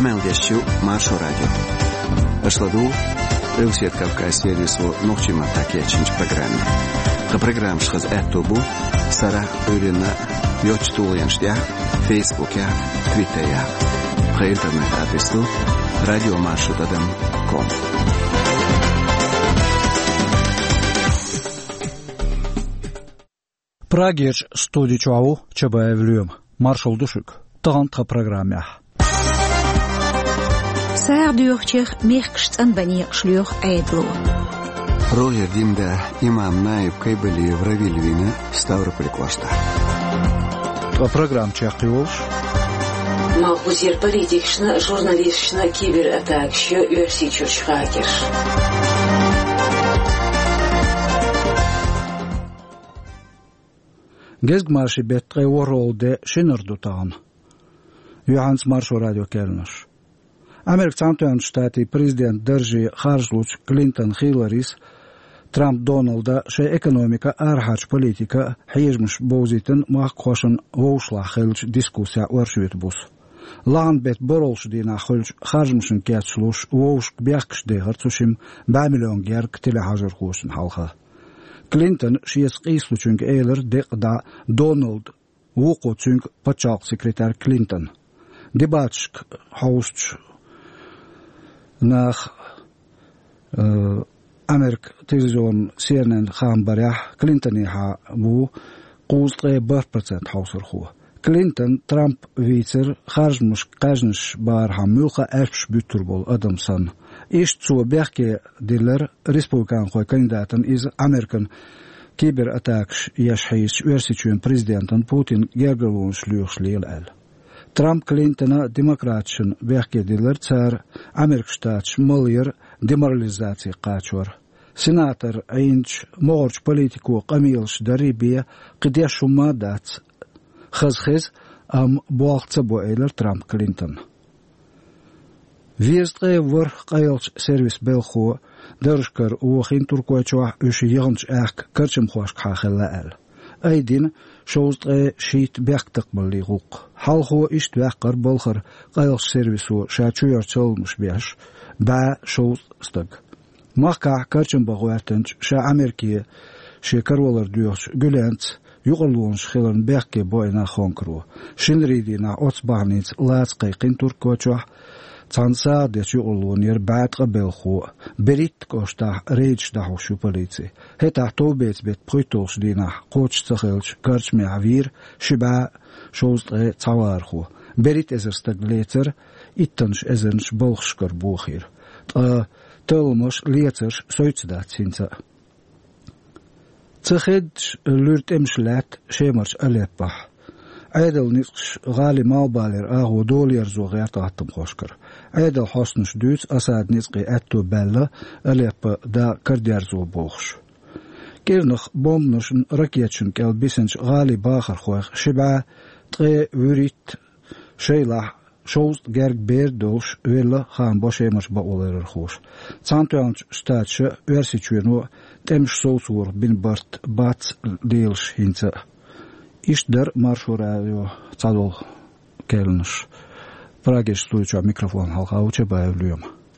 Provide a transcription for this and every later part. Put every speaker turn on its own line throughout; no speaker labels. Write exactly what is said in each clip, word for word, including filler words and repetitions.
Амелдещу Маршо радио. Ашладу Элсиет Кавказ сервису Нохчима Такечинч программе. Ха программ шхаз этобу Сара Урина Йочтулянштя Фейсбуке, Твиттере. Ха интернет адресу радиомаршрутадам точка ком.
Прагеч студии Чуау Чабаевлюм. Маршал Душик. Тагантха программе.
Саардуурчих меркшт анбани шлюх айдлу.
Роер димда имам наиб кайбали в Равильвина Ставрополь Коста.
Программ чахиолш.
Махбузир политикшна, журналистшна, кибератакшо, версичуршхакерш.
Gezgmarşı betqe worolde şinerdutağın. Johans Marshall Radio Kelnosh. Amerik Santuan Штати президент держи Харжлуч Клинтон Хилларис Трамп Дональда ше экономика архач политика хижмш бозитен махқошын воушлах хелч дискуссия оршвит бус. Лан бет боролш дина хелч харжмшын кятшлуш воуш бяхкш дегер цушим ба миллион герк теле хажыр хушын халха. Клинтон шиес қислучунг эйлер деқда Дональд вуқучунг пачақ секретар Клинтон. Дебатшк хаусч nach Америк телевизион си эн эн хабарях Клинтон ха бу қузtre one percent хаусурху. Клинтон Трамп вицер харжмуш кажнш бар хамуха эфш бютурбол адамсан. Иш цу бехке дилер республикан хой кандидатан из Американ кибератакш яшхис версичун президентан Путин гергелун шлюхшлил эл. Трамп Клинтона демократшын бехкедилер цар Америк штатш мылыр деморализация қачуар. Сенатор айнч морч политику қамилш дарибия қидешума дац. Хыз-хыз ам буақца буэйлер Трамп Клинтон. Вестре вор қайлш сервис белху дыршкар уахин туркуачуа үші еғынш әк кірчім хуашк хахелла әл. Айдин шоустре шит бяктык балли гук. Халху ишт бяққар болхар қайлш сервису шачуяр чолмуш бяш ба шоустык. Маққа кірчім бағуартынч ша Америкия шекарвалар дүйош гүлэнц юғалуынш хилан бяқке бойна хонкру. Шинридина оцбағниц лацқай қин туркуачуа Цанса дечу улунир бәтға белху берит кошта рейдж дахушу полиции. Хета тобец бет притолш дина коч цахелч карчме авир шиба шоустре цаварху. Берит эзерстаг лецер иттанш эзернш болхшкар бухир. Тълмош лецерш сойцда цинца. Цахедж люртемшлят шемарч алеппах. Айдал нисш гали малбалер агу доллар зугят аттым хошкар. Айдал хосныш дүйц асад нисқи әтту бәлі әлеппі да кардиарзу болғыш. Кернық бомбнышын ракетшін кәл бесенш гали бахар хуайх шиба тғе вүрит шейлах шоуст герг бер долш велі хан бошемаш ба олерер хуш. Цантуанч штатшы версичуену темш соусур бин барт бац дейлш хинца. Иштер Маршал радио Цадол Келнош. Прагеш студия микрофон халха Чабаевлюм.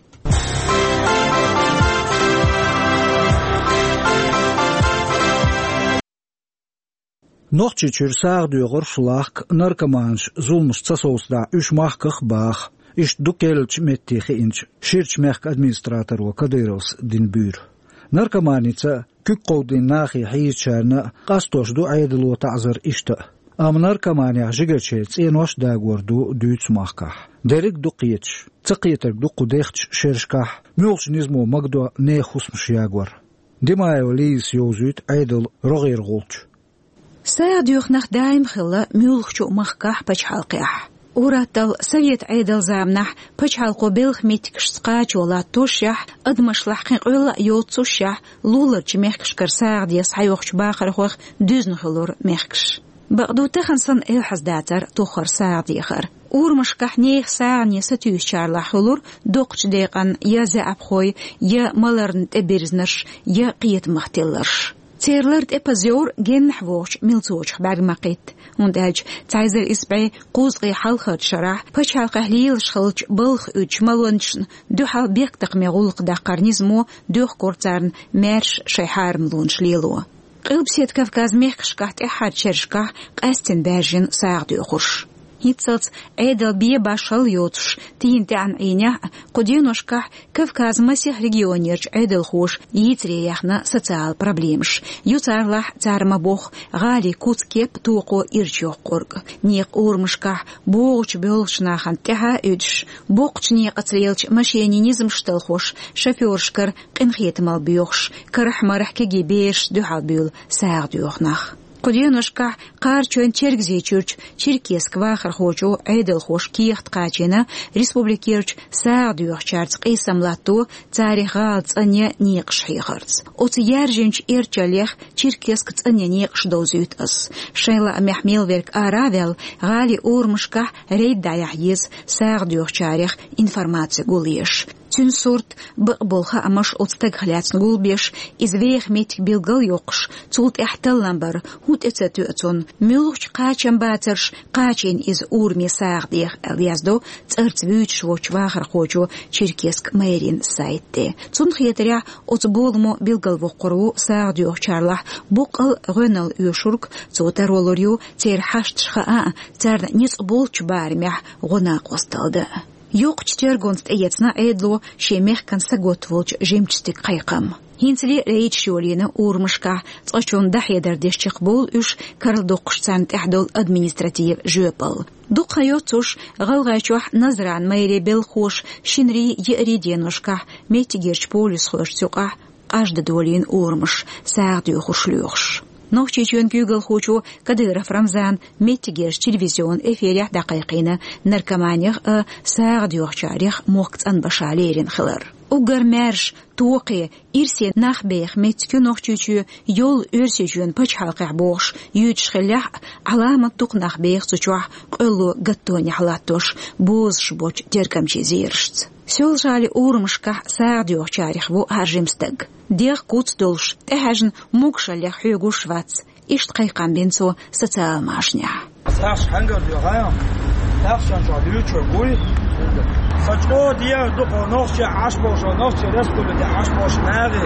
Нохчи чурсар дюгор шлах наркоманш зулмш цасоусда үш махках бах. Иш дукелч меттихи инч ширч мехк администратор ва кадырос дин бюр. Наркоманица كقودين ناخي حيشارنا قاستوش دو عيدلو تعذر إشتا أم ناركمانيا جيجرشيتس إنوش داغور دو دويتس ماخكاح ديريك دو قيتش تقيتر دو قديختش شيرشكاح ميولش نزمو مقدو نيخوس مشياغور ديمايو ليس يوزيت عيدل رغير غولش
ساعدوخ نخ دايم خلا ميولخشو ماخكاح باش حالقياح وراتل سويت عيدل زامنح بچال قبلخ ميتكش سقاچ ولا توشح ادمشلح قيقولا يوتسوشح لولرچ ميخكش كرساغ ديس حيوخش باخر خوخ دوزن خلور ميخكش بقدو تخنسن الحز داتر توخر ساغ ديخر ورمشكح نيخ ساغ نيستيوش شارلا خلور دوقش ديقان يا زعب خوي يا ملرن تبرزنش يا قيت مختلرش تيرلرد إبازيور جن حوش ملتوش بعد ما قيت ونداج تعزر إسبعي قوزقي حلقة شرح باش حلقة هليل شخلج بلخ أج ملونشن دو حال بيكتق مغولق دا قرنيزمو دوخ كورتارن مارش شيحار ملونش ليلو قلب سيد كافكاز ميخشكاht إحاد شرشكاه قاستن باجن ساغ دوخوش هيتسلت عيدل بيه باشل يوتش تين تان عينيا قدينوشكاه كافكاز مسيح رегионерч عيدل خوش يتريحنا социал проблемш يوتарлح تارما بوخ غالي كوت كيب توقو إرجوخ قرق نيق أورمشكاه بوغش بيولشناخن تها إدش بوغش نيق أتريلش مشيني نيزم شتلخوش شفيورشكر قنخيت مال بيوخش كرح مرح كجي بيش دوحال بيول ساغ دوخناخ قدينوشكاه قار چون چرگزي چورچ چرکيسك واخر خوچو عيدل خوش كيخت قاچينا ريسبوبليكيرچ ساغ دوخ چارت قيسم لاتو تاريخ غالت انيا نيقش حيخرز اوت يارجنچ إرچاليخ چركيسك تانيا نيقش دوزيوت اس شيلا محميل ورك آراvel غالي أورمشكاه ريد دايحيز ساغ دوخ چاريخ информация гулيش تون صورت بقبلها أمش أتستق خلات نقول بيش إزويخ ميتك بيلقل يوقش تولت احتلن بر هوت اتساتوتون ملوش قاچن باترش قاچن إز أورمي ساغ ديخ اليازدو تأرت بيوتش وچ واخر خوچو چركيسك ميرين سايتي تون خيطريا أتبولمو بيلقل وقرو ساغ ديوخ چارلح بقل غنال يوشورك توتر ولوريو تير حشت شخاء تار نيت بولچ بارميح غناق وستالده يوق تشترغونست ايتنا ايدلو شيميخ كان ساغوتولج جيمچتيك قيقم هينتلي ريت شولينا اورمشكا تقشون دحيا دردش تقبول اش كارل دوقشتان تحدول ادمنستراتيف جوبل دوقايوتوش غلغاچوح نظران ميري بالخوش شنري يري دينوشكا ميتيگيرچ بوليس خوش تقع قاجد دولين اورمش ساغ ديو خوشلوخش نوخشي چون جوجل خوچو كديرف رمزان ميتيگيرچ تلفزيون افيريح دقيقينا نركمانيخ ساغ ديوخ چاريخ موقت ان بشاليرين خلر Угар мәрш توقي إرسي نخبيخ متكو نخشيشو يول إرسي جون بجحلقع بوش يوش خلح علامة توق نخبيخ تشوح قلو قطوني حلاتوش بوز شبوش تركم شزيرشت سول جالي أورمشكح ساعديوخ چاريخ بو هرجمستق ديخ كوت دولش تهجن موكشاليخ حيوغو شواتس إشت قيقام بينسو ستال ماشنيح
ساش هنگر ديوغايا تاخشان جاليو چرگوي سچو دیا دو نوخش عاش باش نوخش رسول دی عاش باش ناغي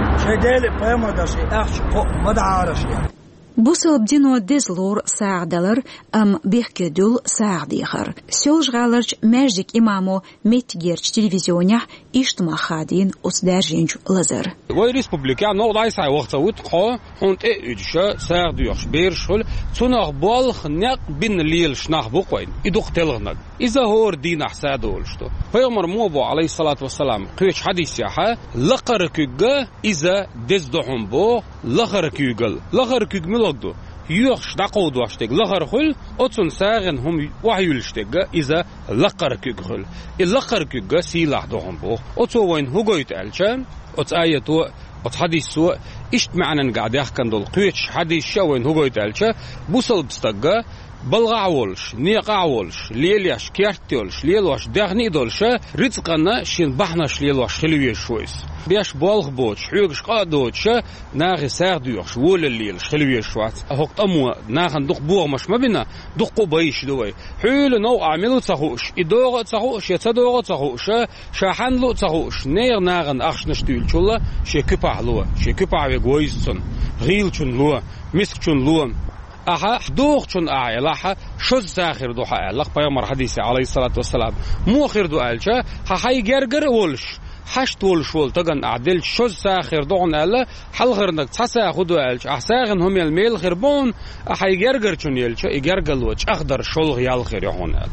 شدل پیما داشي اخش مدعارش
بوسل بدينو ديزلور ساعدلر ام بيحكدول ساعديخر سيولج غالرج ماجدك امامو ميتگيرچ تلفزيونيا اجتماع خادين اسدارجينج لازر
وي ريسبوبليكا نو دايساي وقتوت قو اونت ايدش ساعديوخ بيرشول تونغ بالخ نق بين ليل شناخ بوقوين ادوخ تلغنك اذا هور دين احسادولشتو پیغمبر مو عليه الصلاه والسلام قيش حديث يحا لقركگ اذا دزدهم بو لقركگل لقركگ ملقدو يوخش دقود واشتك لقرخل اتون ساغن هم وحيولشتك اذا لقركگل اللقركگ سلاح دهم بو اتو وين هوغويت الچن ات ايتو ات حديثو اشت معنا قاعد يحكن دول قيش حديث شوين هوغويت الچ بوصل بستق بلغاولش نيقاولش ليلياش كيرتولش ليلوش دغني دولش رزقنا شين بحناش ليلوش خلويش شويس بياش بالغ بوش حيوغش قادوش ناغي ساردوش ول الليل خلويش شوات هوقت امو ناغن دق بوغ مش مبينا دق بايش دوي حيل نو اعملو تخوش ادوغ تخوش يتدوغ تخوش شاحنلو تخوش نير ناغن اخش نشتول چولا شيكبالو شيكباوي غويزن غيلچون لو مسكچون لو أها دوخ چون آية لها شز ساخر دو حا لق پیامبر حدیث علیه الصلاة والسلام مو خیر دو آلچه ها هاي گرگر ولش حشت ولش ول تگن عدل شز ساخر دون آلا حل غرنك تسا خدو آلچه احساغن هم الميل خربون هاي گرگر چون يلچه اگرگل وچ اخدر شلغ يال خير يهون آلا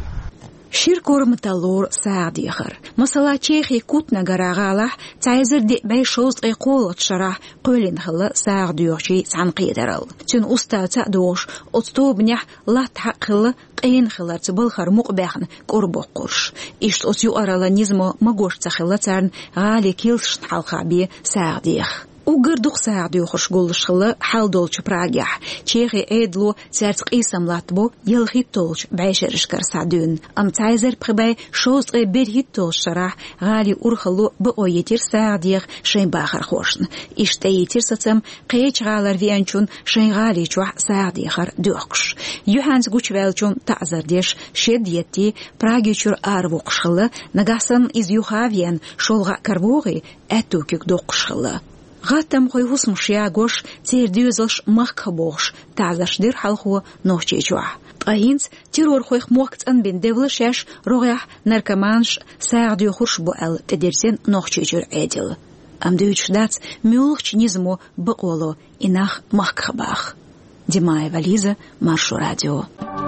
شيركور متالور ساعدي خر مثلا تشيخي كوت نغراغالح تعزر دي باي شوز اي قولت شرح قولين خلا ساعديوشي عن قيدرل تن استاذ دوش اتوبنح لا تحقل قين خلا تبل خر مقبخن قرب قرش اشت اوتيو ارالانيزمو ماغوش تخلتن غالي كيلش حلقه بي ساعديخ وقردوق ساعدي وخش قول الشغلة حال دولش براجح تشيخي ايدلو سارت قيسم لاتبو يلخي تولش بعيشرش كرسعدون ام تايزر بخباي شوز برهي تولش شراح غالي ارخلو بقويتير ساعديخ شين باخر خوشن اشتايتير ستم قيش غالر فيانچون شين غالي چوح ساعديخر دوخش يوهانز گوچوالچون تعزر ديش شديتي براغيچور ارвоқшылы нагасын из юхавиен шолга карвоги этукик доқшылы غاتم خويوس مشياغوش تيرديوزلش مخبوش تعزشدير حلخو نوچيچوا طاينز تيرور خويخ موقت ان بين ديفلشاش روغيح نركمانش ساعديو خرش بو ال تديرسين نوچيچور اديل ام دوچدات ميولخ نизму بقولو инах махкабах Димаева Лиза, Маршу радио.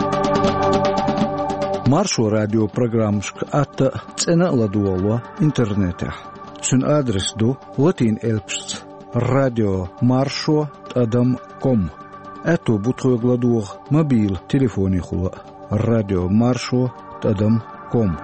Маршу радио программшк атта цена ладуоло интернете. Цун адрес ду латин элпшц радио маршу адам ком. Эту бутхой гладуох мобил телефони хула радио маршу адам ком.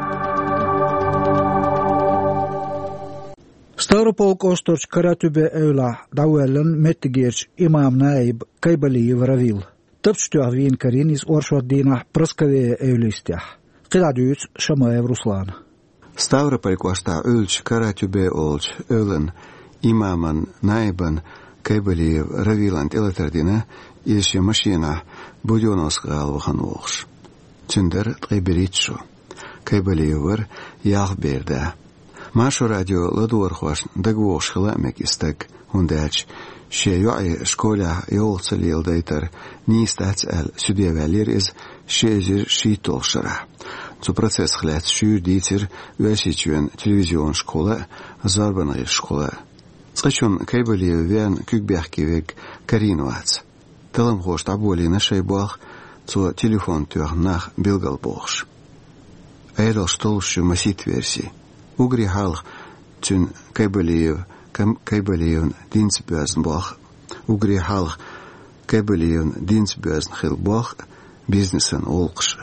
Ставрополк Осторч Каратюбе Эула Дауэлен Меттигерч Имам Наиб Кайбалиев Равил. Топчтуах вин Карин из Оршвардина Просковея Эулистях. Кидадюц Шамаев Руслан.
Ставрополк Оста Эульч Каратюбе Олч Эулен Имаман Наибан Кайбалиев Равиланд Элатардина Ильше Машина Будёновская Алвахан Олш. Цюндер Тайберитшу. Кайбалиевер Яхберда. Маршу радио ладуар خوش دگوش خلامك استك هنداج شيوعي شكولا يولصل يلديتر نيستات ال سوديا فالير از شيجر شيتول شرح تو процесс خلات شور ديتر واسيتوين تلفزيون شكولا زاربن غير شكولا تقشون كيبلي وين كوك بيحكي ويك كارينوات تلم خوش تعبولي نشي باخ تو تليفون توغ ناخ بيلغل بوخش ايدل شتولش مسيت версии Угри халх тюн кайбалиев кайбалиев динсбезн бах угри халх кайбалиев динсбезн хил бах бизнесен олқш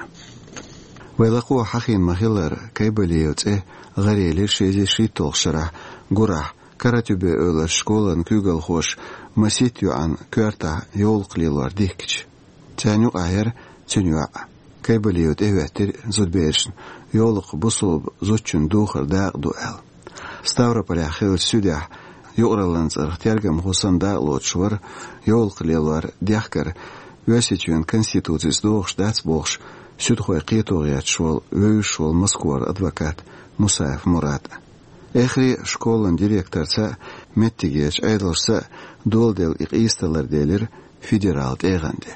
вайлақу хахин махилар кайбалиев те гарелер шези шитол шара гура каратюбе өлер школан күгел хош масит юан кърта йолқлилар дихкич тяню айер тяню кайбалиев эветтер зудбешн يولق بصوب زوجن دوخر داق دوال ستاورا بلاخيل سوديا يقرلنز ارتيرجم حسن داقلوت شور يولق ليلوار ديخكر واسيتوين كونستيتوتيس دوخش داتس بوخش سودخوي قيتوغيات شول ويشول مسكور ادفوكات مساف مراد اخري شكولن ديريكتورسا متيجيش ايدلسا دول ديل اقيستلر ديلر فيدرال ايغاندي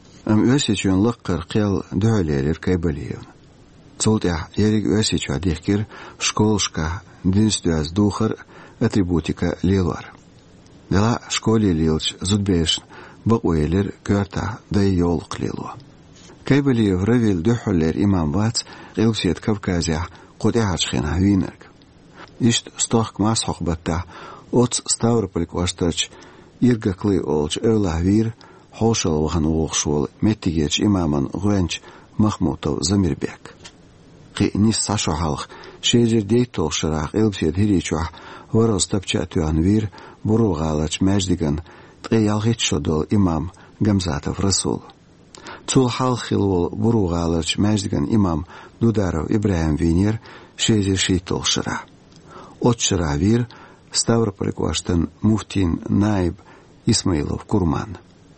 ام واسيتوين لقر قيل دعليلر كايباليون Цолтя ярик весичу адихкир школшка динстуаз духар атрибутика лилар. Дела школе лилч зудбеш бакуэлер кърта да йолк лилу. Кайбали вравил духуллер имам бац илсиет Кавказя кудяхачхина винерг. Ишт стохк мас хохбатта от Ставрополь Остарч иргаклы олч эулавир хошал вахан угшул меттигеч имаман гуэнч Махмутов Замирбек. Нис Сашо халх шежер дейтол шарах элбсет хиричуах вороз тапчатуан вир буругалач мәждиган тгеялгит шодол имам Гамзатов Расул. Цул халхилвол буругалач мәждиган имам Дударов Ибраим Винер шежер шейтол шара. От шара вир Ставрополь Оштан муфтин Наиб Исмаилов Курман.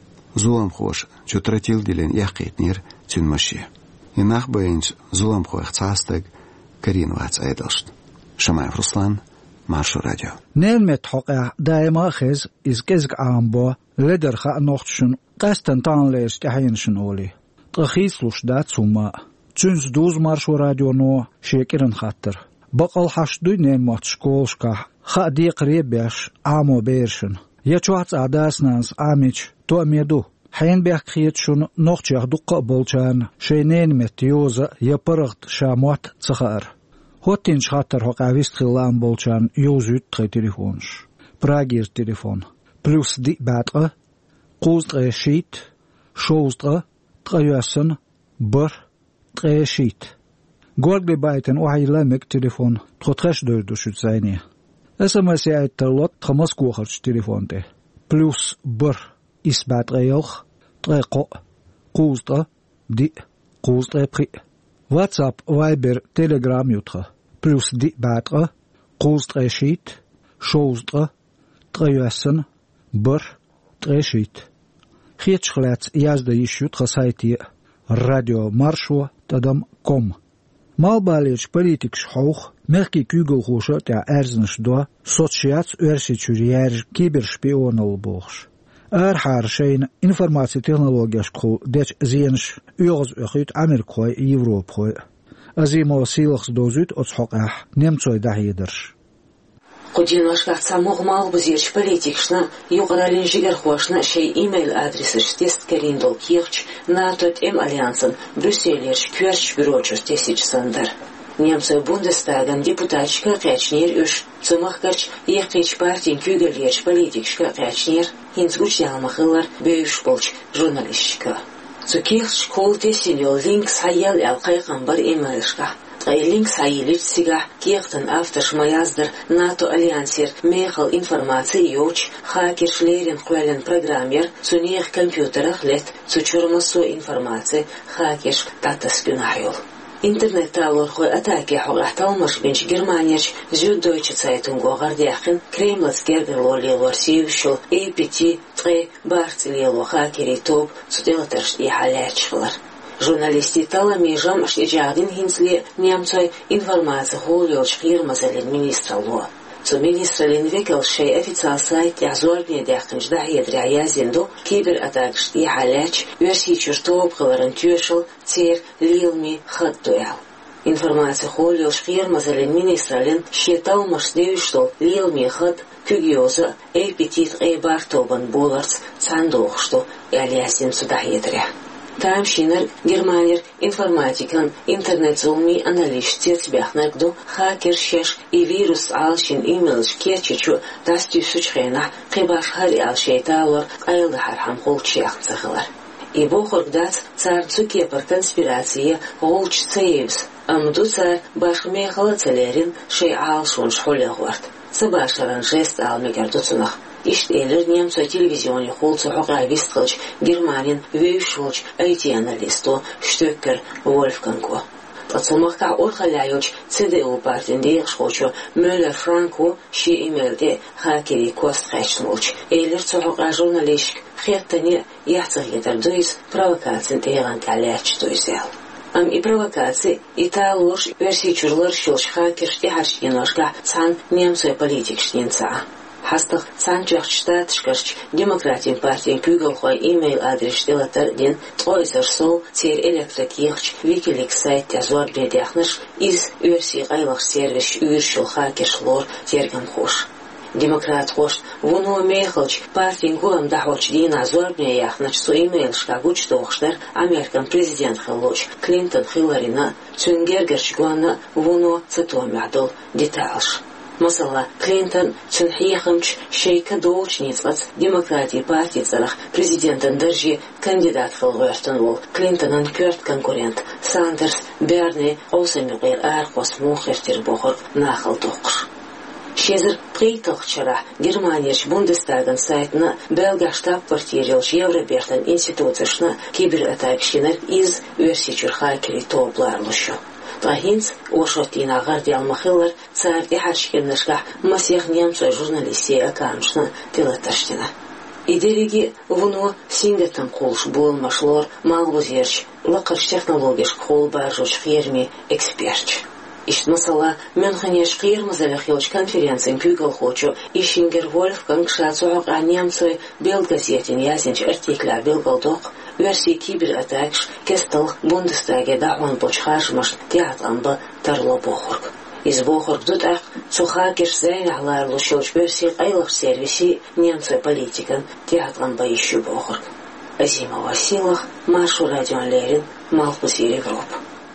Зулам хош чутратил дилен яқитнир цюнмаши. Инах бэйнч зулам хоэх цаастаг Карин вац айдалшт. Шамаев Руслан, Маршу радио.
Нэлмет хоқя дайма хез изгезг аамбо ледерха нохтшун қастан таанлерс тахайншун оли. Тахислуш да цума. Цюнс дуз Маршу радио но шекерен хаттер. Бақал хашдуй нэлмат школшка хадиқ ребяш амо бершин. Ячуац адаснанс амич то меду. حين بيحكيت شون نوخشيخ دقة بولشان شينين متيوزا يبرغت شاموات تخار هوتين شخاطر هو قاويست خلان بولشان يوزيت تخي تليفونش براغير تليفون بلوس دي باتغة قوز تغي شيت شوز تغي تغيوسن بر تغي شيت قولك دي بايتن وحي لامك تليفون تخطخش دوردو شوت زيني اسمسي ايت تلوت خمس كوخرش تليفون دي بلوس بر إثبات غيوخ تقو قوزطة دي قوزطة بخي واتساب وايبر تيليجرام يوتخ بلوس دي باتغ قوزطة شيت شوزطة تغيوسن بر تغيشيت خيتش خلات يازدا يشيوتخ سايتي راديو مارشو تدم كوم مالباليش политикш хоух мерки күгөл хошо та эрзнш до соцшиац өрсичүриер кибершпионол бохш ар харшейн информация технологияш кол деч зенш югыз өхит Америкой Европой азимо силхс дозут оцхоqah немцой дахидерш
Кудиношка самог мал бузирч политикшна югралин жигер хошна шей имейл адресыш тест кериндол кирч на тот эм альянсын Брюссельерш кверч бюрочер тесич сандар немцы Бундестаган депутатчка качнер үш цумахкарч ехич партин күгелерч политикшка качнер хинцгуч ялмахылар бөйш болч журналистчка цукирч кол тесиньол линк саял алкайган бар имейлшка Линк сайилит сега кехтен автошмаяздер НАТО альянсер мехал информации йоч хакер шлерен хвелен программер цунех компьютерах лет цучурмасо информации хакеш тата спинарил интернет талорхой атаки хогахталмаш бенч Германияч Süddeutsche Zeitung гардиахин Кремлец гергерлолил варсиюшул эй пи ти три барцелило хакери топ цуделатерш и халячхлар Журналисти тала межам штежагин хинсли немцой информация холёч фирмазалин министрло. Цу министрлин векел шей официал сайт язорбне дахтынж дахедря язинду кибер атак шти халяч версии чертоп хларан тюшел цер лилми хаттуял. Информация холёч фирмазалин министрлин считал машдею что лилми хат күгиоза эпитит эйбартобан боларц цандох что ялязин судахедря. Там шинер Германер информатикан интернет зулми аналитик бяхнагду хакер шеш и вирус алшин имелш кечичу дастю сучхена кыбаш хари алшейталор айлы хархам холчяхцахлар. И бохоргдац цар цуке пар конспирация голч цеевс амду цар башмехала целерин шей алшун шхолягвард. Сабашаран жест алмегардуцунах. Ишт элер немцой телевизионе холцу хоға висткалч Германин вейшулч ай ти-аналисту Штөккер Вольфганго. Тацумахка орхаляйоч ЦДУ партиндеяк шхочу Мөллер Франко ши имелде хакери костхачнолч. Элер цухоға журналистик хеттане яцах едардуиз провокацин теган каляч туизел. Ам и провокации, и та ложь версии чурлар щелч хакершти харшиношка цан немцой политикшнинца. Хастах Санчахштадт шкарч демократин партиен күгелхой имейл адрес делатар ден тойзерсол цер электрокирч Wikileaks сайт язуар бедяхныш из версии гайлах сервис үйршил хакершлор терган хош. Демократ хош вуну мехалч партиен гуам дахоч дин азуар бедяхныч су имейл шкагуч тохштар Американ президент хилоч Клинтон Хилларина цунгергерч гуана вуну цитомядл деталш. Масала Клинтон цунхиехамч шейка долчницлац демократии партии царах президентен держи кандидат хилвертон вол Клинтонан кёрт конкурент Сандерс Берни осемигер архос мухертер бохор нахал тоқш. Шезер прейталхчара Германияч Бундестаган сайтна белга штаб-квартирилч Евробертен институцияшна кибератакшинер из версичур хакери топларлышу. Тахинц ошотина гардиал махиллар цар ихаршкеннашка масех немцой журналистия акамшна телаташтина. Идериги вуно сингатам колш болмашлор малбузерч лакарш технологиш кол баржуч ферми экспертч. Ишт масала Мюнхенеш фирмазалах йоч конференциян күгел хочу Ишингер Вольфганг шацуак а немцой белгазетин язинч артикля белгалдок версии кибератакш кестал Бундестаге дахман почхашмаш театланба тарло бохорг. Из бохорг дутах цухакеш зайнахлар лушоч версии айлах сервиси немцой политикан театланба ищу бохорг. Азима Василах, Маршу Радион Лерин, Малхуси Европа.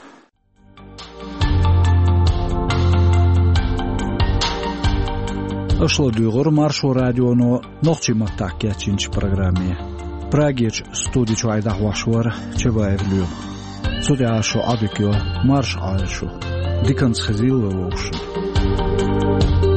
Ошло дюгор Маршу Радионо нохчима таккячинч программе. Прагеч студич айдах вашвар чебаевлю. Судяшо адыкё марш айшу. Диканс хзил лошин.